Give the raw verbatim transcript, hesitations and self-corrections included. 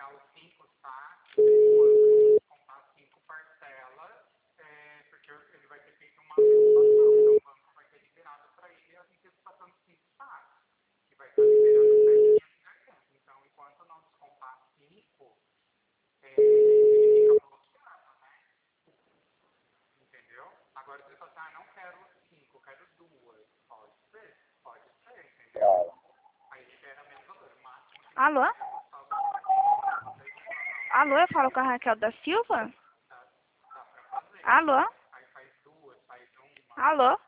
pegar os cinco sacos, comprar cinco parcelas, é, porque ele vai ter feito uma antecipação. Então o banco vai ter liberado para ele a antecipação de cinco sacos, que vai estar liberando sete mil e oitenta. Então, enquanto não descontar cinco, é, ele fica bloqueado, né? Entendeu? Agora você fala assim, ah, não quero cinco, quero duas. Pode ser? Pode ser, entendeu? Aí libera menos valor, o máximo que vai Alô? ser, só você vai ter que falar, Alô, eu falo com a Raquel da Silva? dá, dá pra fazer. Alô? Aí faz duas, faz uma. Alô?